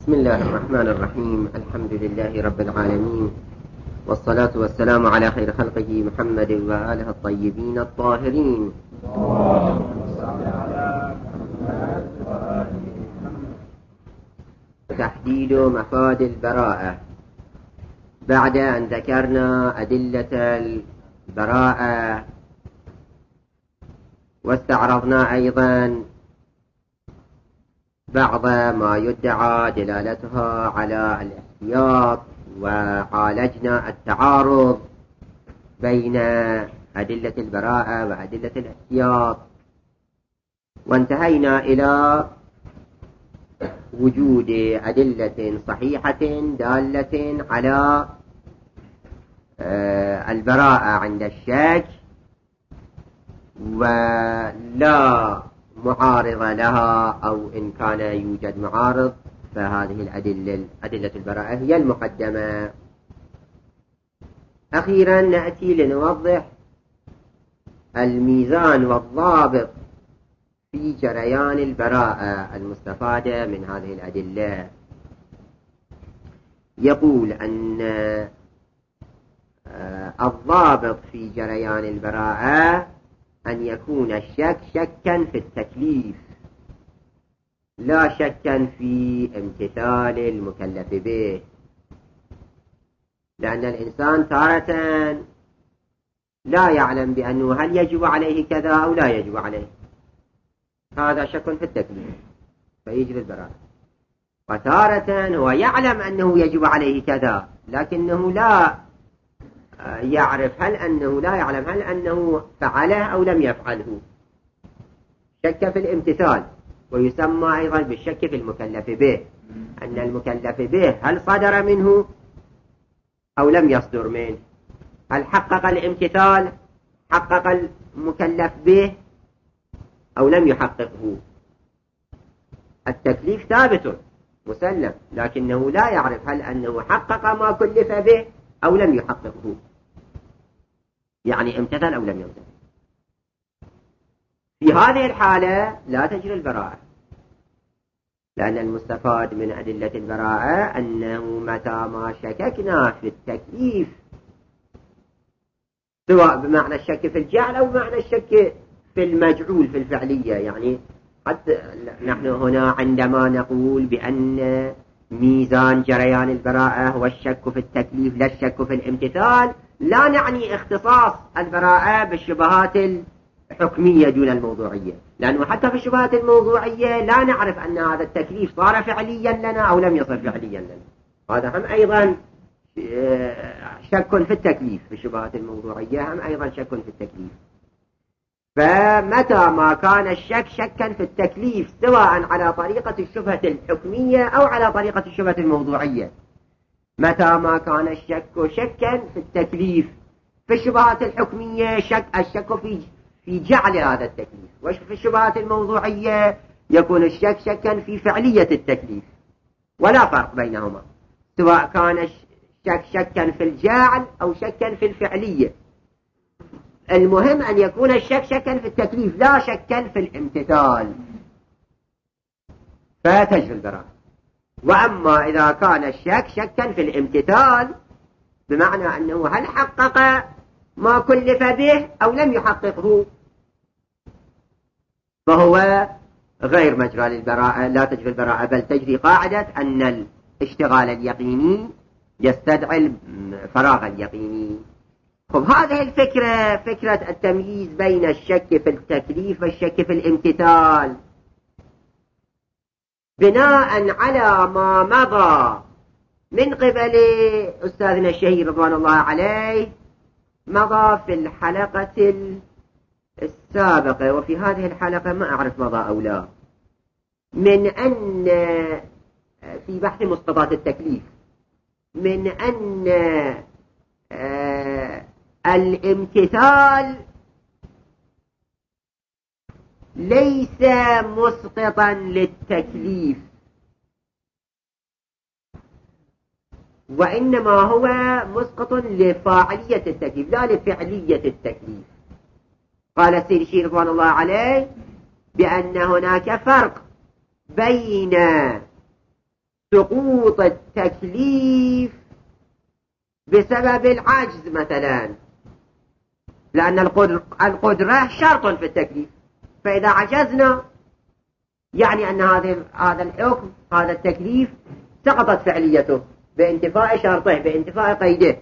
بسم الله الرحمن الرحيم. الحمد لله رب العالمين، والصلاة والسلام على خير خلقه محمد وآله الطيبين الطاهرين. تحديد مفاد البراءة. بعد أن ذكرنا أدلة البراءة واستعرضنا أيضا بعض ما يدعى دلالتها على الاحتياط، وعالجنا التعارض بين أدلة البراءة وأدلة الاحتياط، وانتهينا إلى وجود أدلة صحيحة دالة على البراءة عند الشك ولا معارض لها، أو إن كان يوجد معارض فهذه أدلة البراءة هي المقدمة. أخيرا نأتي لنوضح الميزان والضابط في جريان البراءة المستفادة من هذه الأدلة. يقول أن الضابط في جريان البراءة أن يكون الشك شكا في التكليف، لا شكا في امتثال المكلف به، لأن الإنسان تارة لا يعلم بأنه هل يجب عليه كذا أو لا يجب عليه، هذا شك في التكليف فيجري البراءة. وتارة هو يعلم أنه يجب عليه كذا لكنه لا يعرف لا يعلم هل أنه فعله أو لم يفعله، شك في الامتثال. ويسمى أيضا بالشك في المكلف به، أن المكلف به هل صدر منه أو لم يصدر منه، هل حقق الامتثال، حقق المكلف به أو لم يحققه. التكليف ثابت مسلم، لكنه لا يعرف هل أنه حقق ما كلف به أو لم يحققه، يعني امتثل أو لم يمتثل. في هذه الحالة لا تجري البراءة، لأن المستفاد من أدلة البراءة أنه متى ما شككنا في التكليف، سواء بمعنى الشك في الجعل أو بمعنى الشك في المجعول في الفعلية، يعني حتى نحن هنا عندما نقول بأن ميزان جريان البراءة هو الشك في التكليف لا الشك في الامتثال، لا نعني اختصاص البراءة بالشبهات الحكمية دون الموضوعية، لأنه حتى في الشبهات الموضوعية لا نعرف أن هذا التكليف صار فعليا لنا أو لم يصر فعليا لنا. هذا هم أيضا شك في التكليف، في الشبهات الموضوعية هم أيضا شك في التكليف. فمتى ما كان الشك شكا في التكليف سواء على طريقة الشبهة الحكمية أو على طريقة الشبهة الموضوعية، متى ما كان الشك شكا في التكليف في الشبهات الحكمية الشك في جعل هذا التكليف، وفي الشبهات الموضوعية يكون الشك شكا في فعلية التكليف، ولا فرق بينهما، سواء كان الشك شكا في الجعل أو شكا في الفعلية. المهم أن يكون الشك شكا في التكليف لا شكا في الامتثال، فتجري البراءة. وأما إذا كان الشك شكا في الامتثال بمعنى أنه هل حقق ما كلف به أو لم يحققه، فهو غير مجرى للبراءة، لا تجري البراءة، بل تجري قاعدة أن الاشتغال اليقيني يستدعي الفراغ اليقيني. خب هذه الفكرة، فكرة التمييز بين الشك في التكليف والشك في الامتثال، بناء على ما مضى من قبل أستاذنا الشهير رضوان الله عليه، مضى في الحلقة السابقة وفي هذه الحلقة ما أعرف مضى أو لا، من أن في بحث مصطلحات التكليف، من أن الامتثال ليس مسقطا للتكليف، وإنما هو مسقط لفاعلية التكليف لا لفعلية التكليف. قال السيد الشيخ رضوان الله عليه بأن هناك فرق بين سقوط التكليف بسبب العجز مثلا، لأن القدرة شرط في التكليف، فإذا عجزنا يعني أن هذا الحكم هذا التكليف سقطت فعليته بانتفاء شرطه بانتفاء قيده،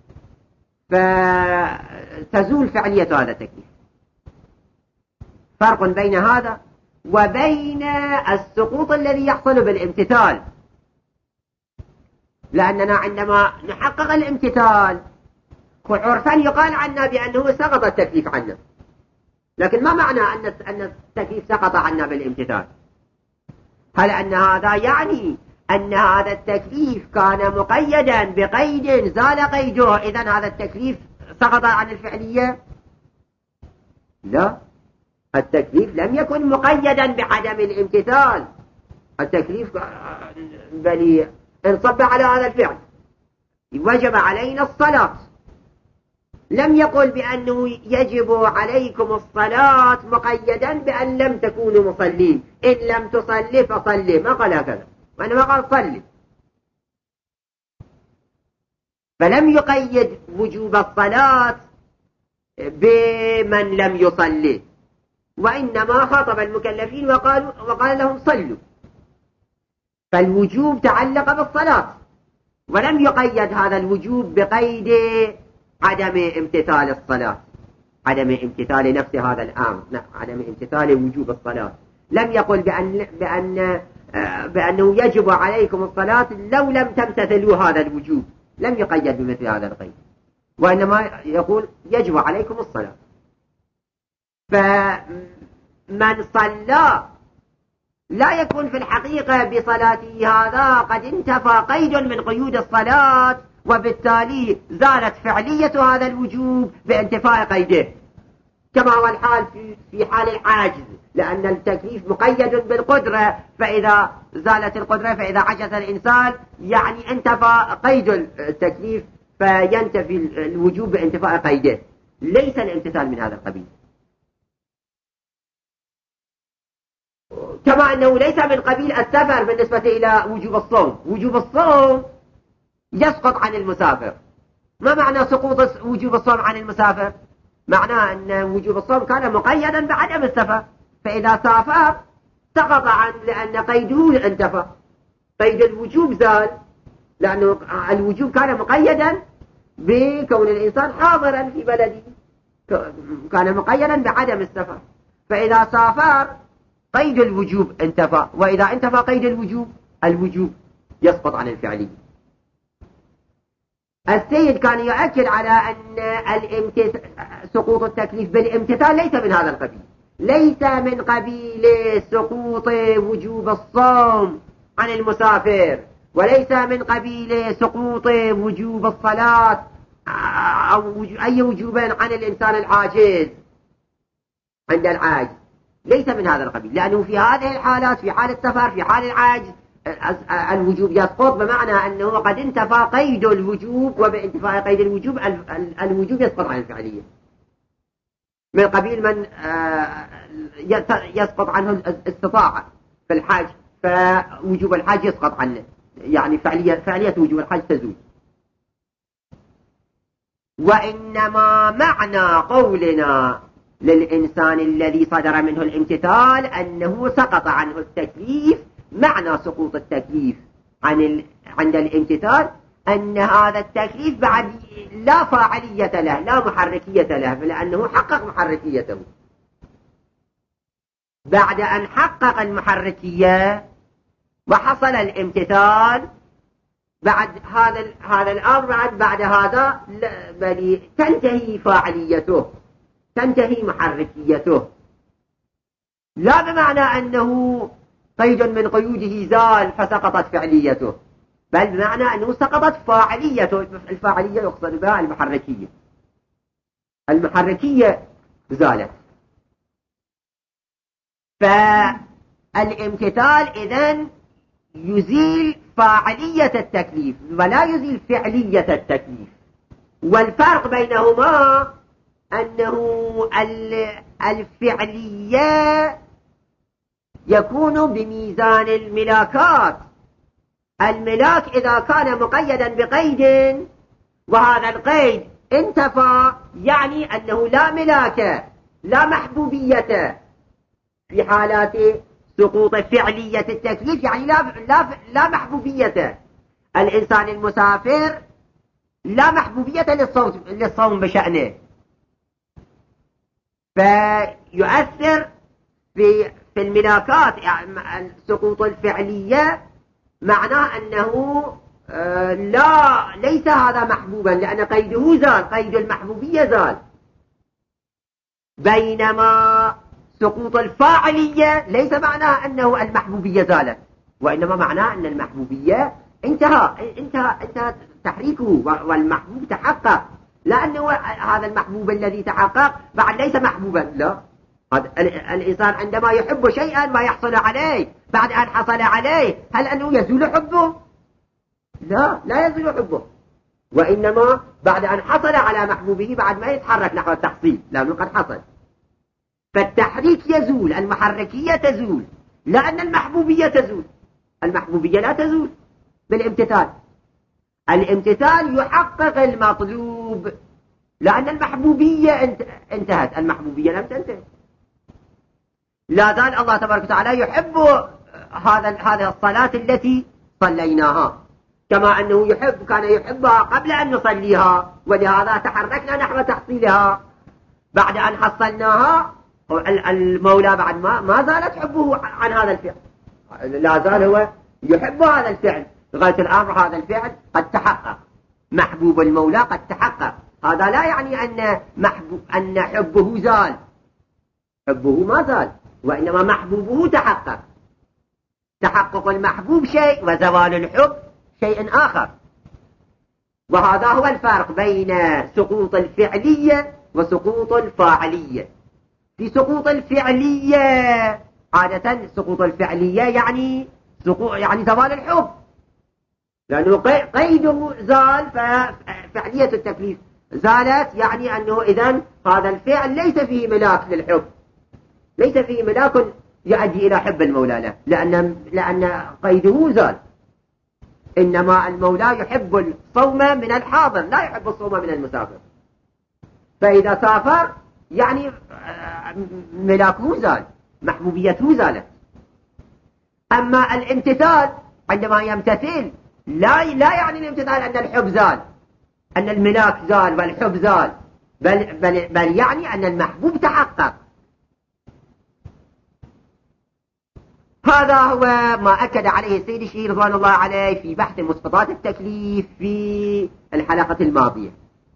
فتزول فعلية هذا التكليف. فرق بين هذا وبين السقوط الذي يحصل بالامتثال، لأننا عندما نحقق الامتثال عرفا يقال عنا بأنه سقط التكليف عنا، لكن ما معنى أن التكليف سقط عنا بالامتثال؟ هل أن هذا يعني أن هذا التكليف كان مقيدا بقيد زال قيده إذن هذا التكليف سقط عن الفعلية؟ لا، التكليف لم يكن مقيدا بعدم الامتثال، التكليف بل انصب على هذا الفعل، وجب علينا الصلاة، لم يقل بأنه يجب عليكم الصلاة مقيدا بأن لم تكونوا مصلين، إن لم تصلي فصلي، ما قال هكذا، وإنما قال صلي، فلم يقيد وجوب الصلاة بمن لم يصلي، وإنما خاطب المكلفين وقال لهم صلوا، فالوجوب تعلق بالصلاة، ولم يقيد هذا الوجوب بقيد عدم امتثال الصلاة، عدم امتثال نفس هذا الأمر، عدم امتثال وجوب الصلاة، لم يقل بأنه يجب عليكم الصلاة لو لم تمتثلوا هذا الوجوب، لم يقيد بمثل هذا القيد، وإنما يقول يجب عليكم الصلاة. فمن صلى لا يكون في الحقيقة بصلاته هذا قد انتفى قيد من قيود الصلاة، وبالتالي زالت فعلية هذا الوجوب بانتفاء قيده، كما هو الحال في حال العاجز، لأن التكليف مقيد بالقدرة، فإذا زالت القدرة فإذا عجز الإنسان يعني انتفى قيد التكليف فينتفي الوجوب بانتفاء قيده، ليس الامتثال من هذا القبيل. كما أنه ليس من قبيل السفر بالنسبة إلى وجوب الصوم، وجوب الصوم يسقط عن المسافر. ما معنى سقوط وجوب الصوم عن المسافر؟ معناه أن وجوب الصوم كان مقيدا بعدم السفر، فإذا سافر سقط عنه لأن قيده انتفى، قيد الوجوب زال، لأنه الوجوب كان مقيدا بكون الإنسان حاضرا في بلده، كان مقيدا بعدم السفر، فإذا سافر قيد الوجوب انتفى، وإذا انتفى قيد الوجوب يسقط عن الفعلية. السيد كان يؤكد على أن سقوط التكليف بالامتثال ليس من هذا القبيل، ليس من قبيل سقوط وجوب الصوم عن المسافر، وليس من قبيل سقوط وجوب الصلاة أو أي وجوبين عن الإنسان العاجز عند العاجز، ليس من هذا القبيل، لأنه في هذه الحالات، في حال السفر، في حال العاجز، الوجوب يسقط، بمعنى أنه قد انتفى قيد الوجوب، وبانتفاء قيد الوجوب الوجوب يسقط عن الفعلية، من قبيل من يسقط عنه الاستطاعة في الحج، فوجوب الحج يسقط عنه، يعني فعلية وجوب الحج تزول. وإنما معنى قولنا للإنسان الذي صدر منه الامتثال أنه سقط عنه التكليف، معنى سقوط التكليف عند الامتثال أن هذا التكليف بعد لا فاعلية له، لا محركية له، لأنه حقق محركيته. بعد أن حقق المحركية وحصل الامتثال، بعد هذا الأمر بعد هذا بل تنتهي فاعليته، تنتهي محركيته، لا بمعنى أنه قيد من قيوده زال فسقطت فعليته، بل بمعنى أنه سقطت فاعليته. الفاعلية يقصد بها المحركية زالت. فالامتثال إذن يزيل فاعلية التكليف ولا يزيل فعلية التكليف، والفرق بينهما أنه الفعلية يكون بميزان الملاكات، الملاك إذا كان مقيدا بقيد وهذا القيد انتفى يعني أنه لا ملاك لا محبوبية في حالات سقوط فعلية التكليف، يعني لا محبوبية. الإنسان المسافر لا محبوبية للصوم بشأنه، فيؤثر في الملاكات. يعني السقوط الفعلية معناه أنه ليس هذا محبوبا، لأن قيده زال، قيد المحبوبية زال. بينما سقوط الفاعلية ليس معناه أنه المحبوبية زالت، وإنما معناه أن المحبوبية انتهى تحريكه والمحبوب تحقق، لأنه هذا المحبوب الذي تحقق بعد ليس محبوبا. لا، الإنسان عندما يحب شيئا ما يحصل عليه بعد أن حصل عليه، هل أنه يزول حبه؟ لا يزول حبه، وإنما بعد أن حصل على محبوبه بعد ما يتحرك نحو التحصيل، لأنه قد حصل. فالتحريك يزول، المحركية تزول، لأن المحبوبية تزول. المحبوبية لا تزول بالامتثال. الامتثال يحقق المطلوب، لأن المحبوبية انتهت، المحبوبية لم تنتهي. لا زال الله تبارك وتعالى يحب هذه الصلاة التي صليناها، كما أنه كان يحبها قبل أن نصليها، ولهذا تحركنا نحو تحصيلها. بعد أن حصلناها المولى بعد ما زالت حبه عن هذا الفعل، لا زال هو يحب هذا الفعل لغاية الآن. هذا الفعل قد تحقق، محبوب المولى قد تحقق. هذا لا يعني أن حبه زال، حبه ما زال، وإنما محبوبه تحقق. تحقق المحبوب شيء وزوال الحب شيء آخر. وهذا هو الفرق بين سقوط الفعلية وسقوط الفاعلية. في سقوط الفعلية عادة سقوط الفعلية يعني زوال الحب، لأنه قيده زال، ففعلية التكليف زالت، يعني أنه إذن هذا الفعل ليس فيه ملاك للحب، ليس فيه ملاك يؤدي إلى حب المولى له، لأن قيده زال. إنما المولى يحب الصوم من الحاضر، لا يحب الصوم من المسافر. فإذا سافر يعني ملاكه زال، محبوبيته زالت. أما الامتثال عندما يمتثل لا يعني الامتثال أن الحب زال، أن الملاك زال والحب زال، بل يعني أن المحبوب تحقق. هذا هو ما أكد عليه السيد الشيخ رضوان الله عليه في بحث مسقطات التكليف في الحلقة الماضية.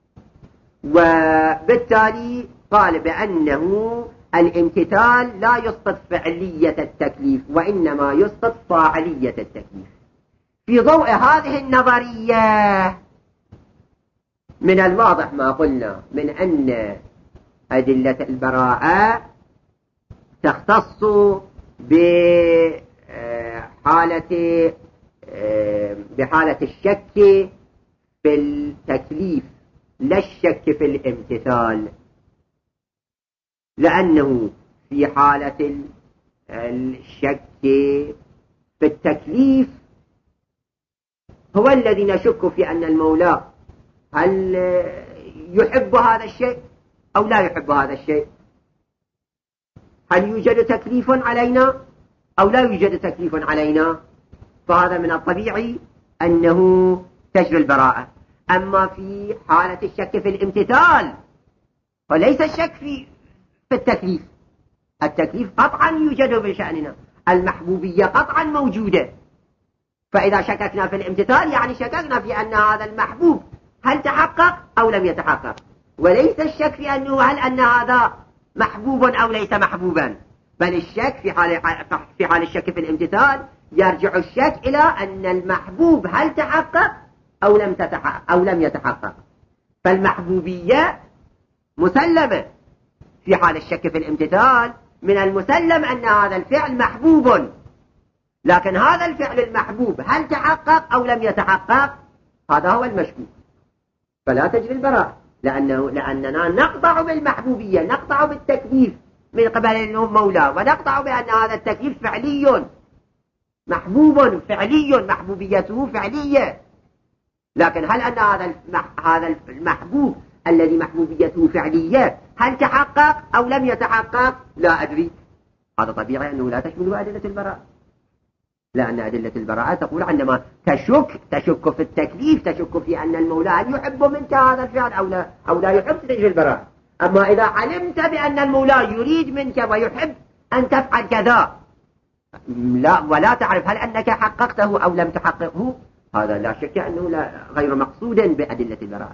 وبالتالي قال بأنه الامتثال لا يسقط فعلية التكليف، وإنما يسقط فاعلية التكليف. في ضوء هذه النظرية من الواضح ما قلنا من أن أدلة البراءة تختص بحالة الشك في التكليف، لا الشك في الامتثال، لأنه في حالة الشك في التكليف هو الذي نشك في أن المولى هل يحب هذا الشيء أو لا يحب هذا الشيء، هل يوجد تكليف علينا أو لا يوجد تكليف علينا. فهذا من الطبيعي أنه تجري البراءة. أما في حالة الشك في الامتثال فليس الشك في التكليف. التكليف قطعا يوجد بشأننا، المحبوبية قطعا موجودة. فإذا شككنا في الامتثال يعني شككنا في أن هذا المحبوب هل تحقق أو لم يتحقق، وليس الشك في أنه هل أن هذا محبوب أو ليس محبوبا، بل الشك في حال الشك في الامتثال يرجع الشك إلى أن المحبوب هل تحقق أو لم يتحقق. فالمحبوبية مسلمة في حال الشك في الامتثال، من المسلم أن هذا الفعل محبوب، لكن هذا الفعل المحبوب هل تحقق أو لم يتحقق هذا هو المشكوك. فلا تجري البراءة، لأننا نقطع بالمحبوبية، نقطع بالتكليف من قبل المولى، ونقطع بأن هذا التكليف فعلي محبوب فعلي، محبوبيته فعلية، لكن هل أن هذا المحبوب الذي محبوبيته فعلية هل تحقق أو لم يتحقق؟ لا أدري. هذا طبيعي أنه لا تشمل أدلة البراءة، لأن أدلة البراءة تقول عندما تشك في التكليف، تشك في أن المولى هل يحب منك هذا الفعل أو لا يحب، تجري البراءة. أما إذا علمت بأن المولى يريد منك ويحب أن تفعل كذا ولا تعرف هل أنك حققته أو لم تحققه، هذا لا شك أنه غير مقصود بأدلة البراءة.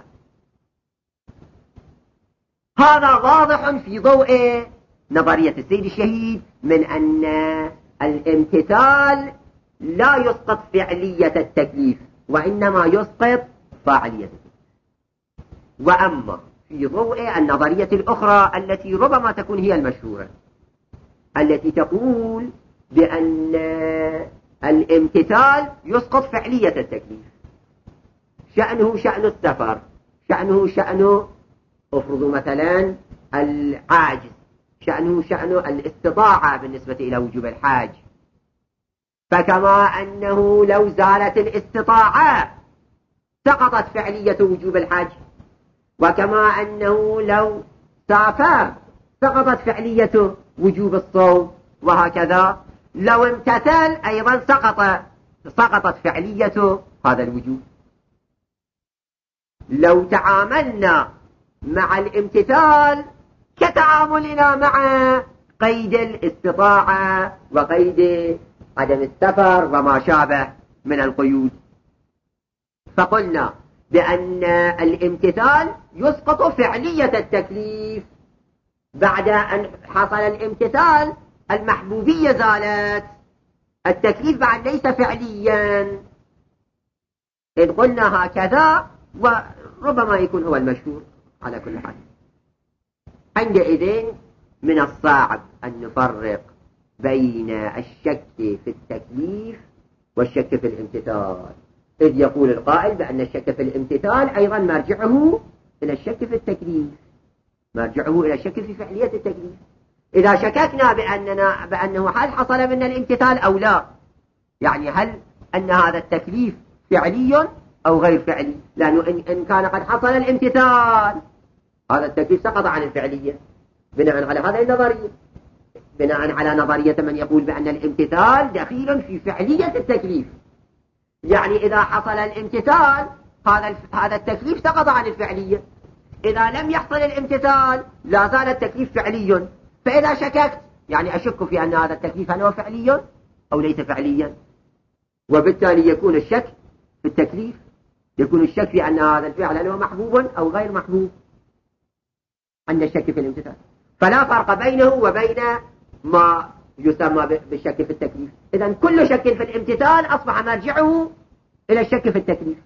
هذا واضح في ضوء نظرية السيد الشهيد من أن الامتثال لا يسقط فعلية التكليف وإنما يسقط فاعلية التكليف. وأما في ضوء النظرية الأخرى التي ربما تكون هي المشهورة، التي تقول بأن الامتثال يسقط فعلية التكليف، شأنه شأن السفر، شأنه شأن افرضوا مثلا العاجز، شأنه شأن الاستطاعة بالنسبة إلى وجوب الحاج. فكما أنه لو زالت الاستطاعة سقطت فعلية وجوب الحاج، وكما أنه لو سافر سقطت فعلية وجوب الصوم، وهكذا لو امتثل أيضا سقطت فعلية هذا الوجوب. لو تعاملنا مع الامتثال كتعاملنا مع قيد الاستطاعة وقيد عدم السفر وما شابه من القيود، فقلنا بأن الامتثال يسقط فعلية التكليف. بعد أن حصل الامتثال المحبوبية زالت، التكليف بعد ليس فعليا. إن قلنا هكذا وربما يكون هو المشهور على كل حال. عندئذ من الصعب أن نفرق بين الشك في التكليف والشك في الامتثال، إذ يقول القائل بأن الشك في الامتثال أيضا مرجعه إلى الشك في التكليف، مرجعه إلى الشك في فعلية التكليف. إذا شككنا بأنه هل حصل منا الامتثال أو لا، يعني هل أن هذا التكليف فعلي أو غير فعلي، لأنه إن كان قد حصل الامتثال هذا التكليف سقط عن الفعلية بناء على هذه النظرية، بناء على نظرية من يقول بأن الامتثال دخيل في فعلية التكليف. يعني إذا حصل الامتثال هذا التكليف سقط عن الفعلية، إذا لم يحصل الامتثال لا زال التكليف فعلي. فإذا شككت يعني أشك في أن هذا التكليف هل هو فعلي أو ليس فعليا، وبالتالي يكون الشك في التكليف، يكون الشك في أن هذا الفعل هل هو محبوب أو غير محبوب عند الشك في الامتثال. فلا فرق بينه وبين ما يسمى بالشك في التكليف. إذن كل شك في الامتثال أصبح مرجعه إلى الشك في التكليف.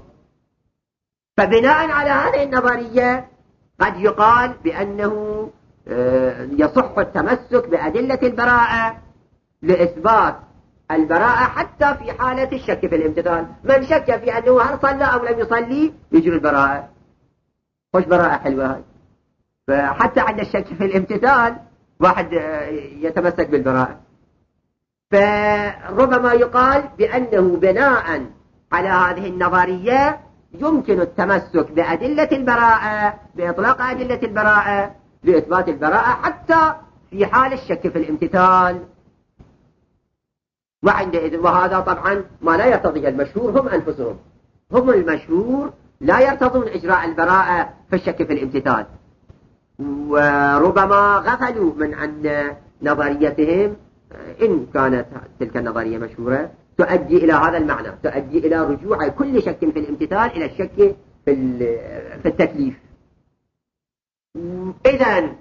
فبناء على هذه النظرية قد يقال بأنه يصح التمسك بأدلة البراءة لإثبات البراءة حتى في حالة الشك في الامتثال. من شك في أنه هل صلى أو لم يصلي يجري البراءة. خوش براءة حلوة هاي. فحتى عند الشك في الامتثال واحد يتمسك بالبراءة. فربما يقال بأنه بناء على هذه النظرية يمكن التمسك بأدلة البراءة، بإطلاق أدلة البراءة لإثبات البراءة حتى في حال الشك في الامتثال. وهذا طبعا ما لا يرتضي المشهور هم أنفسهم، هم المشهور لا يرتضون إجراء البراءة في الشك في الامتثال، وربما غفلوا من عن نظريتهم إن كانت تلك النظرية مشهورة تؤدي إلى هذا المعنى، تؤدي إلى رجوع كل شك في الامتثال إلى الشك في التكليف. إذن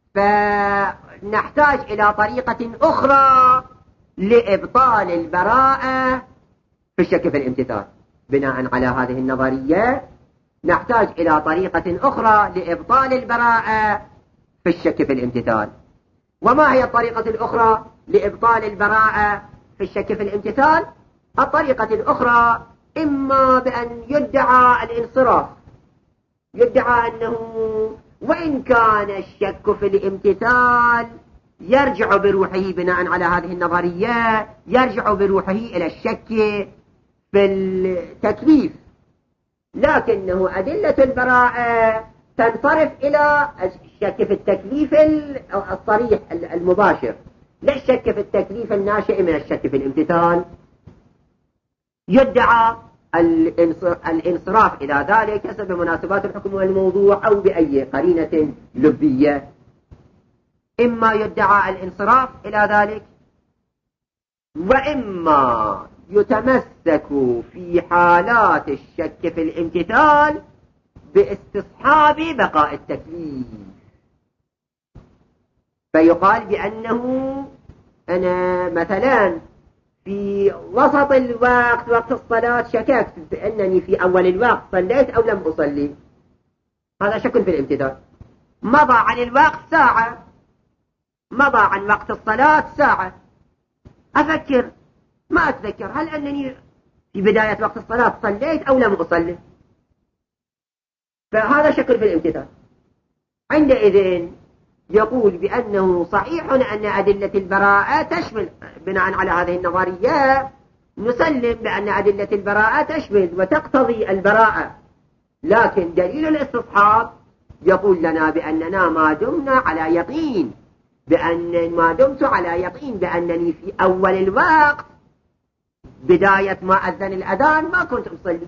فنحتاج إلى طريقة أخرى لإبطال البراءة في الشك في الامتثال. بناء على هذه النظرية نحتاج إلى طريقة أخرى لإبطال البراءة في الشك في الامتثال. وما هي الطريقة الأخرى لإبطال البراءة في الشك في الامتثال؟ الطريقة الأخرى إما بأن يدعى الانصراف، يدعى أنه وإن كان الشك في الامتثال يرجع بروحه بناء على هذه النظرية يرجع بروحه إلى الشك في التكليف، لكنه أدلة البراءة تنصرف إلى الشك في التكليف الصريح المباشر، لا الشك في التكليف الناشئ من الشك في الامتثال. يدعى الانصراف إلى ذلك حسب مناسبات الحكم والموضوع أو بأي قرينة لبية. إما يدعى الانصراف إلى ذلك، وإما يتمسك في حالات الشك في الامتثال باستصحاب بقاء التكليف، فيقال بأنه أنا مثلا في وسط الوقت وقت الصلاة شككت بأنني في أول الوقت صليت أو لم أصلي، هذا شك في الامتثال. مضى عن الوقت ساعة، مضى عن وقت الصلاة ساعة، أفكر ما أتذكر هل أنني في بداية وقت الصلاة صليت أو لم أصلي، فهذا شك في الامتثال. عندئذ يقول بأنه صحيح أن أدلة البراءة تشمل، بناء على هذه النظرية نسلم بأن أدلة البراءة تشمل وتقتضي البراءة، لكن دليل الاستصحاب يقول لنا بأننا ما دمنا على يقين، ما دمت على يقين بأنني في أول الوقت بداية ما أذن الأذان ما كنت أصلي،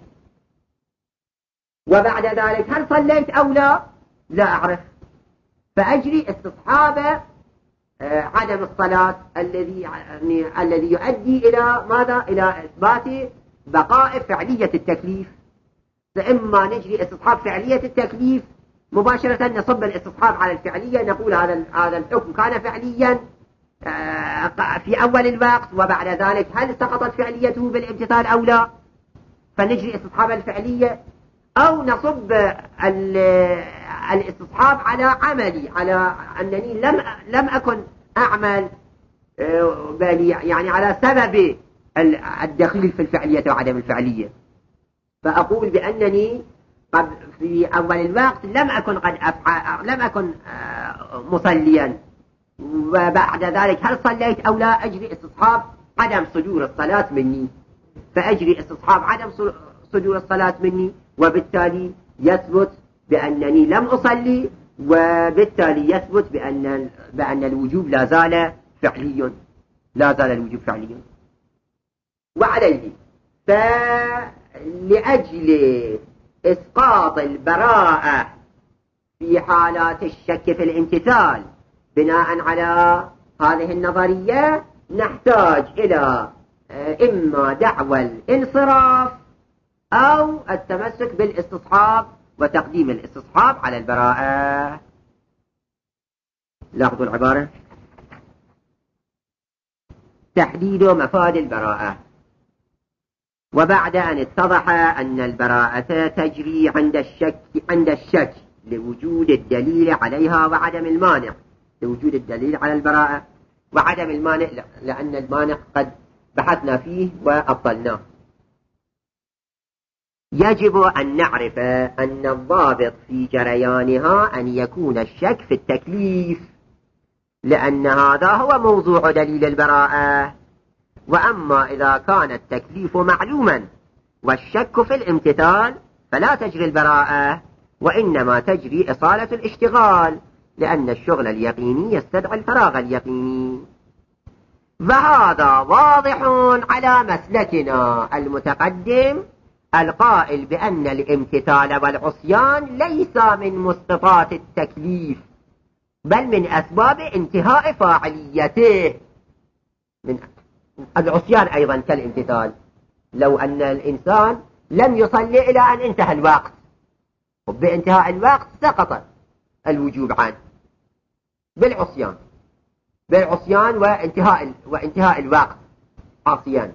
وبعد ذلك هل صليت أو لا أعرف، فأجري استصحاب عدم الصلاة الذي يؤدي إلى ماذا؟ إلى إثبات بقاء فعلية التكليف. فإما نجري استصحاب فعلية التكليف مباشرة، نصب الاستصحاب على الفعلية، نقول هذا الحكم كان فعليا في أول الوقت، وبعد ذلك هل سقطت فعليته بالامتثال أو لا، فنجري استصحاب الفعلية، أو نصب الاستصحاب على عملي، على أنني لم أكن أعمل يعني على سبب الدخيل في الفعلية وعدم الفعلية، فأقول بأنني في أول الوقت لم أكن مصليا، وبعد ذلك هل صليت أو لا، أجري استصحاب عدم صدور الصلاة مني، فأجري استصحاب عدم صدور الصلاة مني، وبالتالي يثبت بأنني لم أصلي، وبالتالي يثبت بأن الوجوب لا زال فعلي، لا زال الوجوب فعلي. وعليه فلأجل إسقاط البراءة في حالات الشك في الامتثال بناء على هذه النظرية نحتاج إلى إما دعوى الانصراف أو التمسك بالاستصحاب وتقديم الاستصحاب على البراءة. لاحظوا العبارة: تحديد مفاد البراءة. وبعد أن اتضح أن البراءة تجري عند الشك لوجود الدليل عليها وعدم المانع، لوجود الدليل على البراءة وعدم المانع، لأن المانع قد بحثنا فيه وأبطلناه. يجب أن نعرف أن الضابط في جريانها أن يكون الشك في التكليف، لأن هذا هو موضوع دليل البراءة. وأما إذا كان التكليف معلوما والشك في الامتثال فلا تجري البراءة، وإنما تجري إصالة الاشتغال، لأن الشغل اليقيني يستدعي الفراغ اليقيني. وهذا واضح على مسلكنا المتقدم القائل بأن الامتثال والعصيان ليس من مسقطات التكليف، بل من أسباب انتهاء فاعليته. من العصيان أيضا كالامتثال، لو أن الإنسان لم يصلي إلى أن انتهى الوقت، وبانتهاء الوقت سقط الوجوب عنه بالعصيان وانتهاء الوقت عصيان،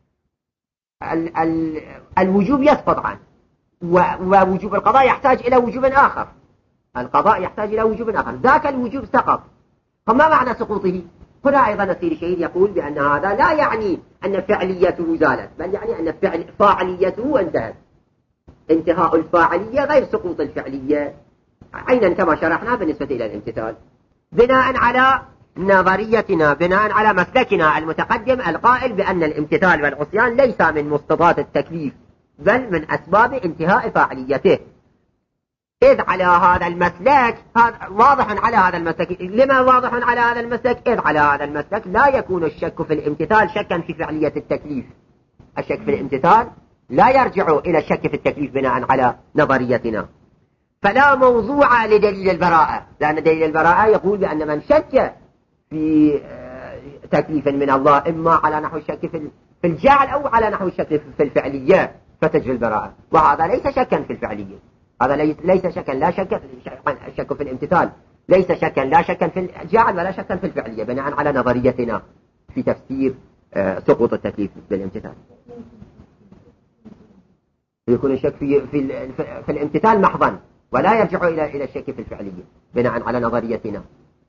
الوجوب يسقط عنه، ووجوب القضاء يحتاج إلى وجوب آخر، القضاء يحتاج إلى وجوب آخر، ذاك الوجوب سقط. فما معنى سقوطه؟ هنا أيضا السيد الشهيد يقول بأن هذا لا يعني أن فعليته زالت، بل يعني أن فاعليته انتهت. انتهاء الفاعلية غير سقوط الفعلية، عينا كما شرحنا بالنسبة إلى الامتثال، بناء على نظريتنا بناء على مسلكنا المتقدم القائل بأن الامتثال والعصيان ليس من مسقطات التكليف بل من أسباب انتهاء فاعليته. إذ على هذا المسلك واضح على هذا المسلك. لما واضح على هذا المسلك؟ إذ على هذا المسلك لا يكون الشك في الامتثال شكا في فعلية التكليف. الشك في الامتثال لا يرجع إلى الشك في التكليف بناء على نظريتنا. فلا موضوع لدليل البراءة، لأن دليل البراءة يقول بأن من شك في تكليف من الله إما على نحو الشك في الجعل أو على نحو الشك في الفعلية فتجري البراءة، وهذا ليس شكا في الفعلية. هذا ليس شكا، لا شك الشك في الامتثال ليس شكا، لا شكا في الجعل ولا شكا في الفعلية بناء على نظريتنا في تفسير سقوط التكليف بالامتثال. يكون الشك في الامتثال محضا ولا يرجع إلى الشك في الفعلية بناء على نظريتنا.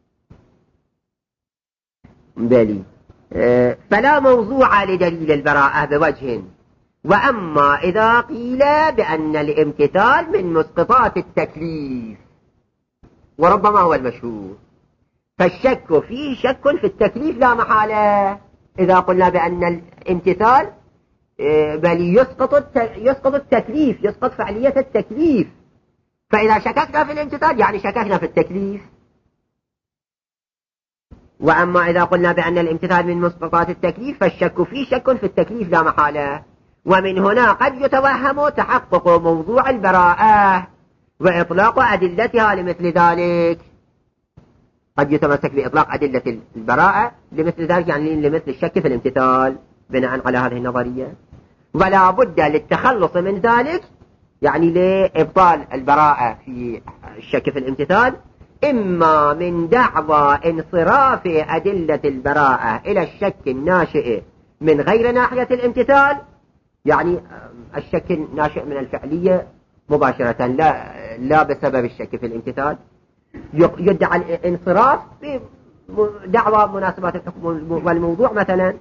بالي فلا موضوع لدليل البراءة بوجه. وأما إذا قيل بأن الامتثال من مسقطات التكليف وربما هو المشهور، فالشك فيه شك في التكليف لا محالة. إذا قلنا بأن الامتثال بل يسقط التكليف، يسقط فعلية التكليف، فإذا شككنا في الامتثال يعني شككنا في التكليف. وأما إذا قلنا بأن الامتثال من مسقطات التكليف فالشك فيه شك في التكليف لا محالة. ومن هنا قد يتوهم تحقق موضوع البراءة وإطلاق أدلتها لمثل ذلك. قد يتمسك بإطلاق أدلة البراءة لمثل ذلك، يعني لمثل الشك في الامتثال بناء على هذه النظرية. ولا بد للتخلص من ذلك، يعني لإبطال البراءة في الشك في الامتثال، إما من دعوى انصراف أدلة البراءة إلى الشك الناشئ من غير ناحية الامتثال، يعني الشك الناشئ من الفعلية مباشرة لا بسبب الشك في الامتثال، يدعى الانصراف بدعوى مناسبات الحكم والموضوع مثلا.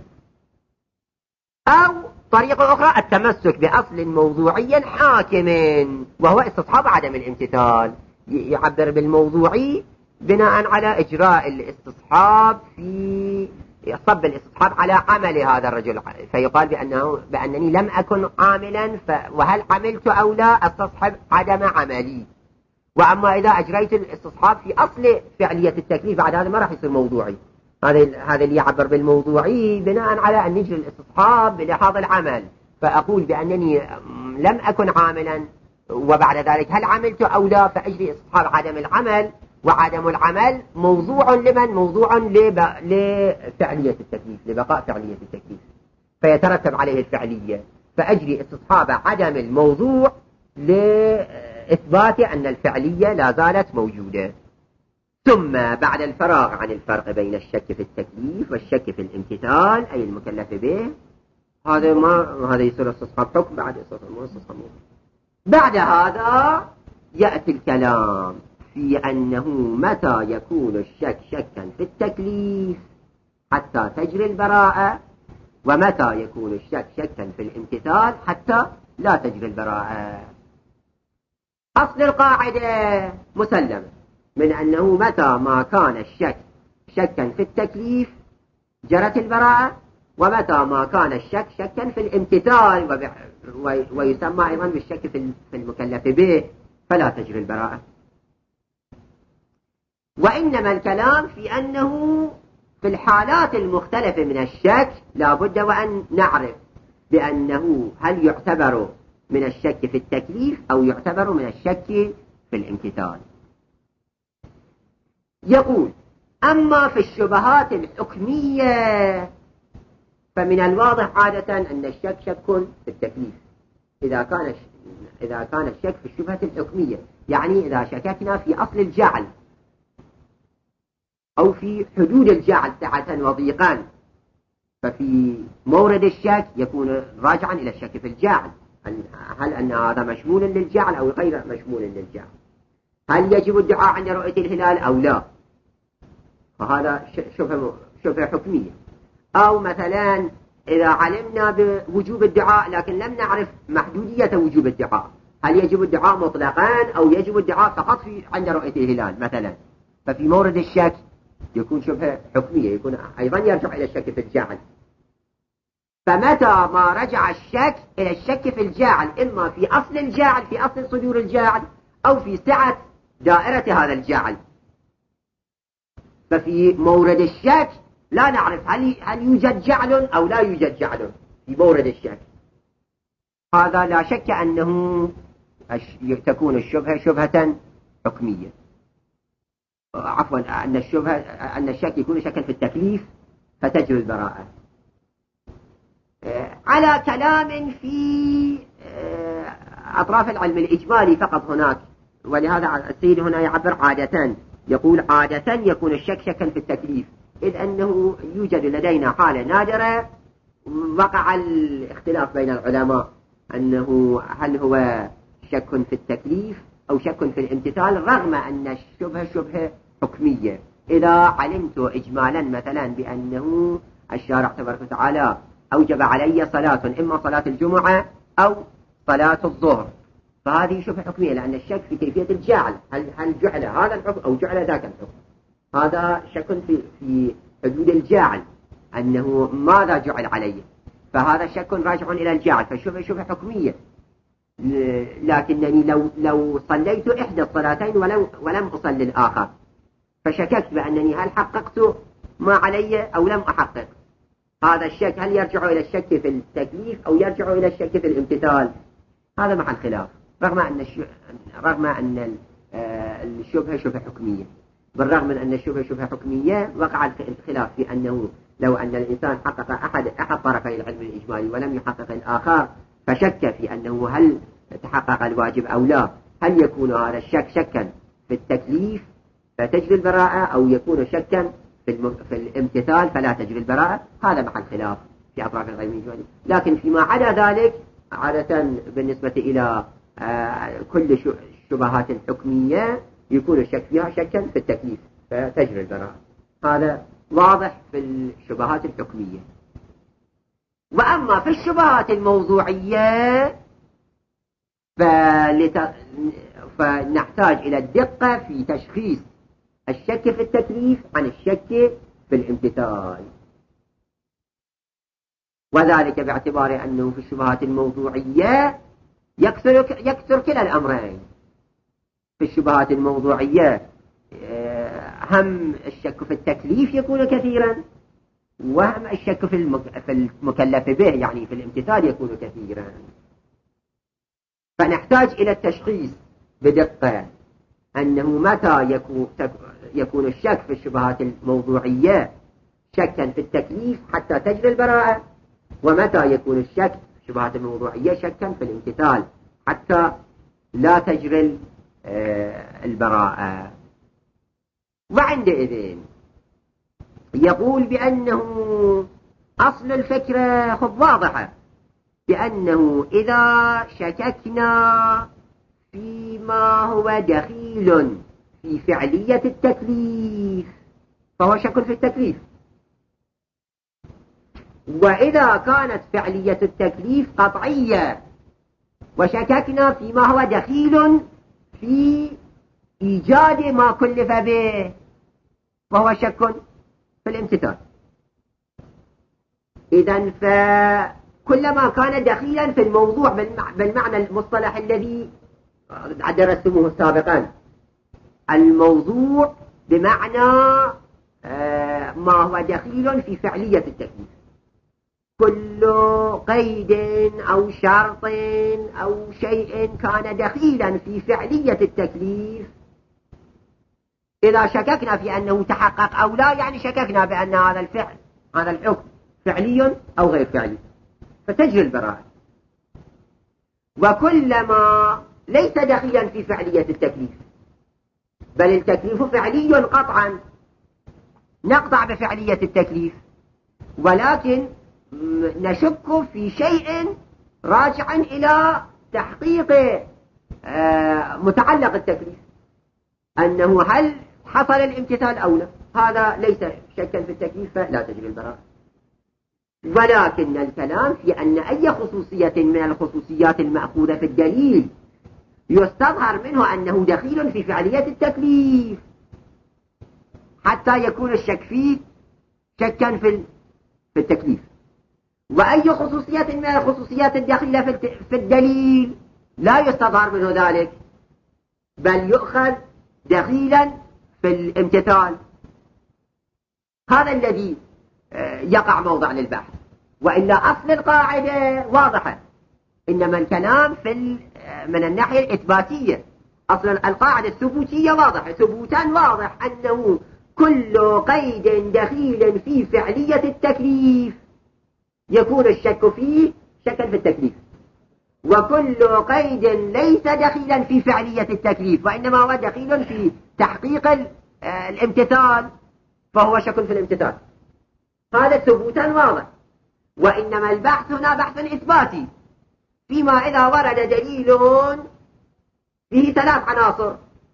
أو طريقة أخرى التمسك بأصل موضوعي حاكم وهو استصحاب عدم الامتثال، يعبر بالموضوعي بناء على إجراء الاستصحاب في صب الاستصحاب على عمل هذا الرجل، فيقال بأنني لم أكن عاملا وهل عملت أو لا استصحب عدم عملي. وأما إذا أجريت الاستصحاب في أصل فعلية التكليف بعد هذا ما راح يصير موضوعي. هذا اللي يعبر بالموضوعي بناء على أن نجري الاستصحاب بلحاظ العمل، فأقول بأنني لم أكن عاملا وبعد ذلك هل عملت أو لا، فأجري استصحاب عدم العمل، وعدم العمل موضوع لمن؟ موضوع لفعلية التكليف، لبقاء فعلية التكليف، فيترتب عليه الفعلية، فأجري استصحاب عدم الموضوع لإثبات أن الفعلية لا زالت موجودة. ثم بعد الفراغ عن الفرق بين الشك في التكليف والشك في الامتثال أي المكلف به، هذا يصير استصحاب حكم بعد استصحاب موضوع. بعد هذا يأتي الكلام في أنه متى يكون الشك شكا في التكليف حتى تجري البراءة، ومتى يكون الشك شكا في الامتثال حتى لا تجري البراءة. أصل القاعدة مسلم من أنه متى ما كان الشك شكا في التكليف جرت البراءة، ومتى ما كان الشك شكا في الامتثال ويسمى أيضا بالشك في المكلف به فلا تجري البراءة. وإنما الكلام في أنه في الحالات المختلفة من الشك لا بد وأن نعرف بأنه هل يعتبر من الشك في التكليف أو يعتبر من الشك في الامتثال. يقول: أما في الشبهات الحكمية فمن الواضح عادة أن الشك شك في التكليف إذا كان الشك في الشبهة الحكمية، يعني إذا شككنا في أصل الجعل أو في حدود الجعل سعة وضيقا، ففي مورد الشك يكون راجعا إلى الشك في الجعل، هل أن هذا مشمول للجعل أو غير مشمول للجعل، هل يجب الدعاء عند رؤية الهلال أو لا، فهذا شبهة حكمية. أو مثلا إذا علمنا بوجوب الدعاء لكن لم نعرف محدودية وجوب الدعاء، هل يجب الدعاء مطلقا أو يجب الدعاء فقط عند رؤية الهلال مثلا، ففي مورد الشك يكون شبهة حكمية، يكون أيضا يرجع إلى الشك في الجعل. فمتى ما رجع الشك إلى الشك في الجاعل، إما في أصل الجاعل، في أصل صدور الجاعل، أو في سعة دائرة هذا الجاعل، ففي مورد الشك لا نعرف هل يوجد جعل أو لا يوجد جعل في مورد الشك. هذا لا شك أنه تكون الشبهة شبهة حكمية. عفوا، أن الشك يكون شكا في التكليف فتجري البراءة. على كلام في أطراف العلم الإجمالي فقط هناك، ولهذا السيد هنا يعبر عادة، يقول عادة يكون الشك شكا في التكليف، إذ أنه يوجد لدينا حالة نادرة وقع الاختلاف بين العلماء أنه هل هو شك في التكليف أو شك في الامتثال، رغم أن الشبهة شبهة حكمية. إذا علمت إجمالا مثلا بأنه الشارع تبارك وتعالى أوجب علي صلاة، إما صلاة الجمعة أو صلاة الظهر، فهذه شبهة حكمية، لأن الشك في كيفية الجعل، هل جعل هذا الحكم أو جعل ذاك الحكم، هذا شك في حدود الجعل، أنه ماذا جعل عليه، فهذا شك راجع إلى الجعل، فالشبهة شبهة حكمية. لكنني لو صليت إحدى الصلاتين ولم أصلي الآخر، فشككت بأنني هل حققت ما علي أو لم أحقق، هذا الشك هل يرجع إلى الشك في التكليف أو يرجع إلى الشك في الامتثال؟ هذا محل خلاف، رغم أن الشبهة شبهة حكمية. بالرغم من أن الشبهة شبهة حكمية، وقع الخلاف في أنه لو أن الإنسان حقق أحد طرفي العلم الإجمالي ولم يحقق الآخر، فشك في أنه هل تحقق الواجب أو لا، هل يكون هذا الشك شكا في التكليف فتجري البراءة، أو يكون شكا في الامتثال فلا تجري البراءة؟ هذا محل خلاف في أطراف العلم الإجمالي. لكن فيما عدا ذلك، عادة بالنسبة إلى كل الشبهات الحكمية يكون الشك فيها شكا في التكليف فتجري البراءة. هذا واضح في الشبهات الحكمية. وأما في الشبهات الموضوعية فنحتاج إلى الدقة في تشخيص الشك في التكليف عن الشك في الامتثال، وذلك باعتبار أنه في الشبهات الموضوعية يكثر كلا الأمرين. في الشبهات الموضوعية هم الشك في التكليف يكون كثيرا، وهم الشك في المكلف به يعني في الامتثال يكون كثيرا. فنحتاج إلى التشخيص بدقة أنه متى يكون الشك في الشبهات الموضوعية شكا في التكليف حتى تجري البراءة، ومتى يكون الشك في الشبهات الموضوعية شكا في الامتثال حتى لا تجري البراءة. وعندئذ يقول بأنه أصل الفكرة خب واضحة، بأنه إذا شككنا فيما هو دخيل في فعلية التكليف فهو شك في التكليف، وإذا كانت فعلية التكليف قطعية وشككنا فيما هو دخيل في إيجاد ما كلف به فهو شك في الامتثال. إذن فكلما كان دخيلا في الموضوع بالمعنى المصطلح الذي درستموه سابقا، الموضوع بمعنى ما هو دخيل في فعلية التكليف، كل قيد أو شرط أو شيء كان دخيلا في فعلية التكليف، إذا شككنا في أنه تحقق أو لا، يعني شككنا بأن هذا الفعل هذا الحكم فعلي أو غير فعلي، فتجري البراءة. وكلما ليس دخيلا في فعلية التكليف بل التكليف فعلي قطعا، نقطع بفعلية التكليف، ولكن نشك في شيء راجع إلى تحقيق متعلق التكليف، أنه هل حصل الامتثال أو لا، هذا ليس شكا في التكليف فلا تجري البراءة. ولكن الكلام في أن أي خصوصية من الخصوصيات المأخوذة في الدليل يستظهر منه أنه دخيل في فعلية التكليف حتى يكون الشك فيه شكا في التكليف. وأي خصوصية من الخصوصيات الداخلة في الدليل لا يستظهر منه ذلك، بل يؤخذ دخيلا في الامتثال. هذا الذي يقع موضع للبحث، وإلا أصل القاعدة واضحة، إنما الكلام من الناحية الإثباتية. أصل القاعدة الثبوتية واضحة، ثبوتا واضح أنه كل قيد دخيل في فعلية التكليف يكون الشك فيه شكا في التكليف، وكل قيد ليس دخيلا في فعلية التكليف وإنما هو دخيل في تحقيق الامتثال فهو شك في الامتثال. هذا ثبوتا واضح. وإنما البحث هنا بحث إثباتي، فيما إذا ورد دليل فيه 3 عناصر.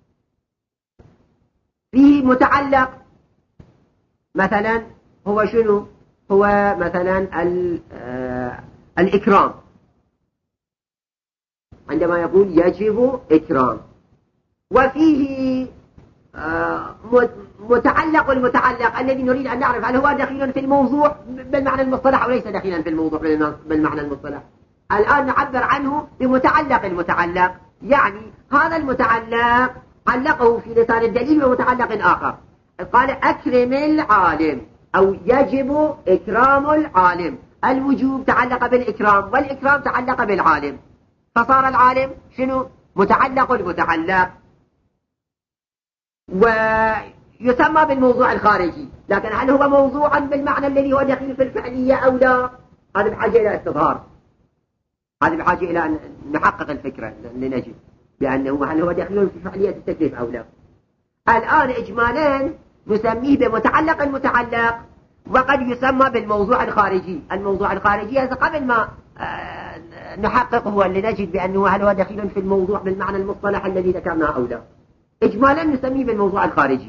فيه متعلق مثلا هو شنو؟ هو مثلا الإكرام، عندما يقول يجب إكرام. وفيه متعلق المتعلق الذي نريد أن نعرف هل هو دخيل في الموضوع بالمعنى المصطلح أو ليس دخيلا في الموضوع بالمعنى المصطلح. الآن نعبر عنه بمتعلق المتعلق، يعني هذا المتعلق علقه في لسان الدليل بمتعلق آخر، قال أكرم العالم أو يجب إكرام العالم. الوجوب تعلق بالإكرام والإكرام تعلق بالعالم، فصار العالم شنو؟ متعلق المتعلق. ويسمى بالموضوع الخارجي، لكن هل هو موضوعا بالمعنى الذي هو دخيل في الفعلية أو لا؟ هذا بحاجة إلى استظهار، هذا بحاجة إلى أن نحقق الفكرة لنجد بأنه هل هو دخيل في فعلية التكليف أو لا. الآن إجمالا نسميه بمتعلق المتعلق، وقد يسمى بالموضوع الخارجي. الموضوع الخارجي هذا قبل ما نحقق هو اللي نجد بأنه هل هو دخيل في الموضوع بالمعنى المصطلح الذي ذكرناه أو لا. إجمالا نسميه بالموضوع الخارجي.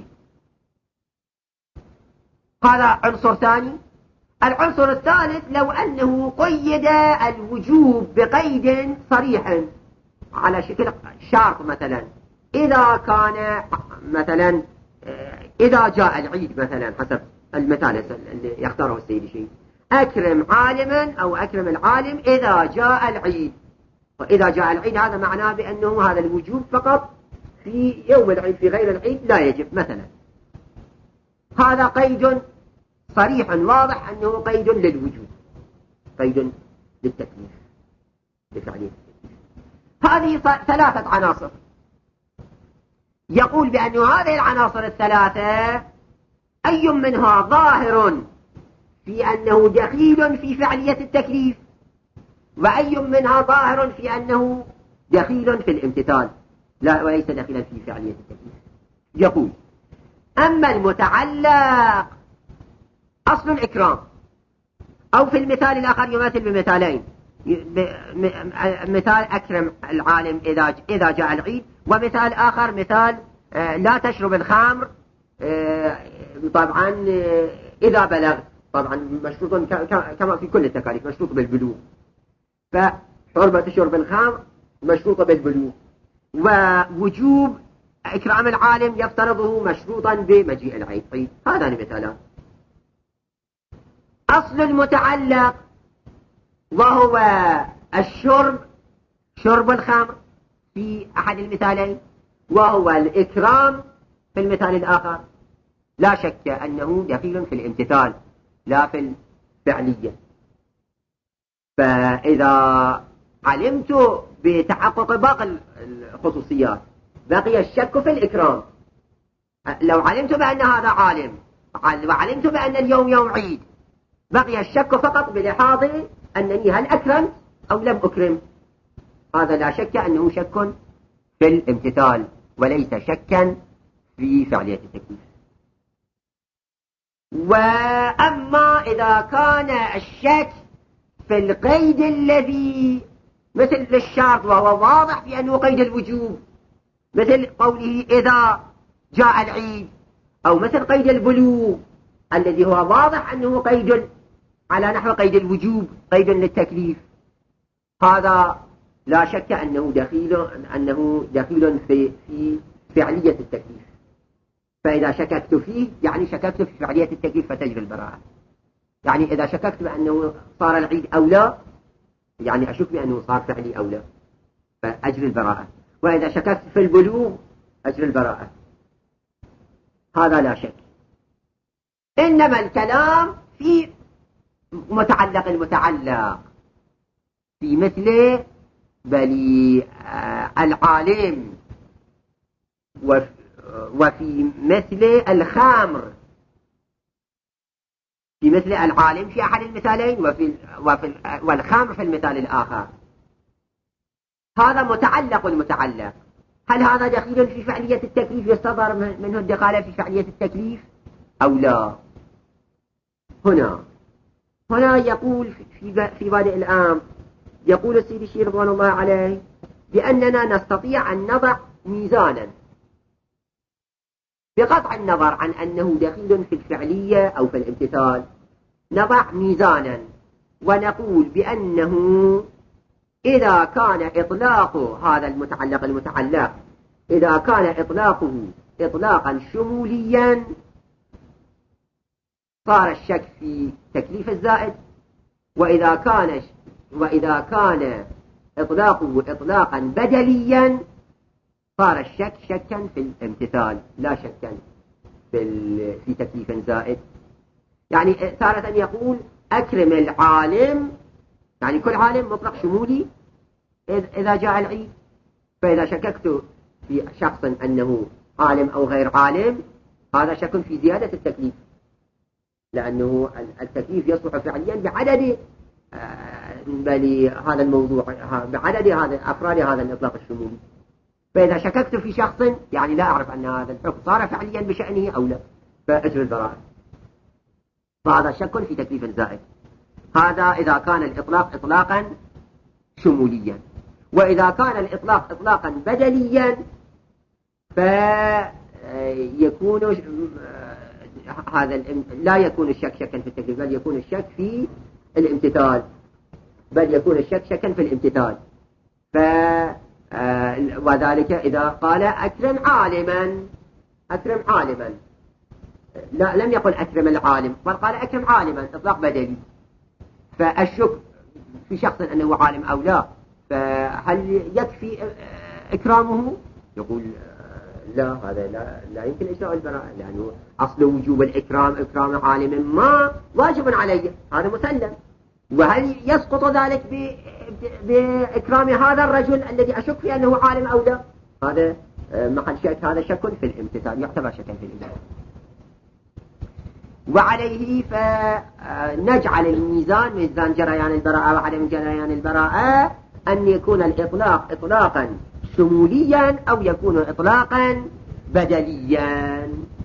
هذا عنصر ثاني. العنصر الثالث لو أنه قيد الوجوب بقيد صريح على شكل شرط، مثلا إذا كان مثلا إذا جاء العيد مثلا حسب المثال اللي يختاره السيد الشيخ، أكرم عالما أو أكرم العالم إذا جاء العيد. وإذا جاء العيد هذا معناه بأنه هذا الوجوب فقط في يوم العيد، في غير العيد لا يجب مثلا. هذا قيد صريح واضح أنه قيد للوجوب، قيد للتكليف لفعلية التكليف. هذه 3 عناصر. يقول بأن هذه العناصر 3 أي منها ظاهر في أنه دخيل في فعلية التكليف، وأي منها ظاهر في أنه دخيل في الامتثال لا وليس دخيلا في فعلية التكليف. يقول أما المتعلق أصل الإكرام، أو في المثال الآخر يماثل بمثالين، مثال أكرم العالم إذا جاء العيد، ومثال آخر مثال لا تشرب الخمر طبعا إذا بلغ، طبعا مشروط كما في كل التكاليف مشروط بالبلوغ، فحرمة شرب الخمر مشروطة بالبلوغ، ووجوب إكرام العالم يفترضه مشروطا بمجيء العيد. هذان مثالان. أصل المتعلق وهو الشرب، شرب الخمر في أحد المثالين، وهو الإكرام في المثال الآخر، لا شك أنه دخيل في الامتثال لا في الفعلية. فإذا علمت بتحقق باقي الخصوصيات بقي الشك في الإكرام. لو علمت بأن هذا عالم وعلمت بأن اليوم يوم عيد بقي الشك فقط بلحاظ أنني هل أكرمت أو لم أكرم. هذا لا شك أنه شك في الامتثال وليس شكا في فعلية التكليف. وأما إذا كان الشك في القيد الذي مثل الشرط وهو واضح بأنه قيد الوجوب، مثل قوله إذا جاء العيد، أو مثل قيد البلوغ الذي هو واضح أنه قيد على نحو قيد الوجوب، قيد للتكليف، هذا لا شك أنه دخيل في فعلية التكليف. فإذا شككت فيه يعني شككت في فعلية التكليف فتجري البراءة. يعني إذا شككت بأنه صار العيد أو لا يعني أشك بأنه صار فعلي أو لا فأجري البراءة. وإذا شككت في البلوغ أجري البراءة. هذا لا شك. إنما الكلام في متعلق المتعلق في مثل بل العالم وفي مثل الخامر في مثل العالم في أحد المثالين والخامر في المثال الآخر. هذا متعلق المتعلق. هل هذا دخيل في فعلية التكليف يستظهر منه الدخالة في فعلية التكليف أو لا؟ هنا يقول في بادئ الأمر يقول السيد الشيخ رضوان الله عليه بأننا نستطيع أن نضع ميزانا بقطع النظر عن أنه دخيل في الفعلية أو في الامتثال. نضع ميزانا ونقول بأنه إذا كان إطلاق هذا المتعلق إذا كان إطلاقه إطلاقا شموليا صار الشك في تكليف الزائد. وإذا كان إطلاقه إطلاقا بدليا صار الشك شكا في الامتثال لا شكا في تكليف زائد. يعني تارة يقول أكرم العالم يعني كل عالم مطلق شمولي إذا جاء العيد. فإذا شككت في شخص أنه عالم أو غير عالم هذا شك في زيادة التكليف لأنه التكليف يصلح فعليا بعدد بل هذا الموضوع بعدد أفراد هذا الإطلاق الشمولي. فإذا شككت في شخص يعني لا أعرف أن هذا الحكم صار فعليا بشأنه أو لا فأجري البراءة. فهذا شك في تكليف زائد. هذا إذا كان الإطلاق إطلاقا شموليا. وإذا كان الإطلاق إطلاقا بدليا فيكون لا يكون الشك شكا في التكليف بل يكون الشك في الامتثال شكا في الامتثال. وذلك إذا قال أكرم عالما لا لم يقل أكرم العالم بل قال أكرم عالما إطلاق بدلي. فالشك في شخص أنه عالم أو لا فهل يكفي إكرامه؟ يقول لا هذا لا يمكن إجراء البراءة لأنه أصل وجوب إكرام عالم ما واجب عليه هذا مسلم. وهل يسقط ذلك بإكرام هذا الرجل الذي أشك في أنه عالم أو لا؟ هذا محل شك. هذا شك في الامتثال يعتبر شكا في الامتثال. وعليه فنجعل الميزان ميزان جريان البراءة وعدم جريان البراءة أن يكون الإطلاق إطلاقا شموليا أو يكون إطلاقا بدليا.